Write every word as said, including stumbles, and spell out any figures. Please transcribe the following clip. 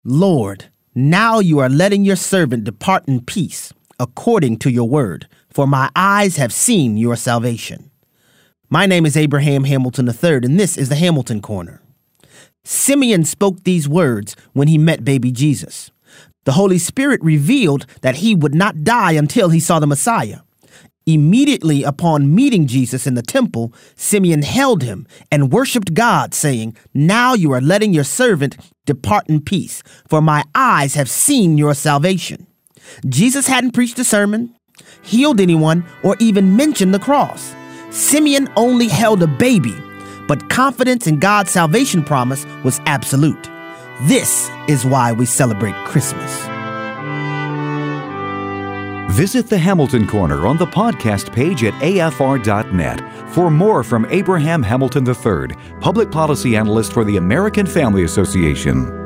Lord, now you are letting your servant depart in peace, according to your word, for my eyes have seen your salvation. My name is Abraham Hamilton the third, and this is the Hamilton Corner. Simeon spoke these words when he met baby Jesus. The Holy Spirit revealed that he would not die until he saw the Messiah. Immediately upon meeting Jesus in the temple, Simeon held him and worshiped God, saying, "Now you are letting your servant depart in peace, for my eyes have seen your salvation." Jesus hadn't preached a sermon, healed anyone, or even mentioned the cross. Simeon only held a baby, but confidence in God's salvation promise was absolute. This is why we celebrate Christmas. Visit the Hamilton Corner on the podcast page at A F R dot net for more from Abraham Hamilton the third, Public Policy Analyst for the American Family Association.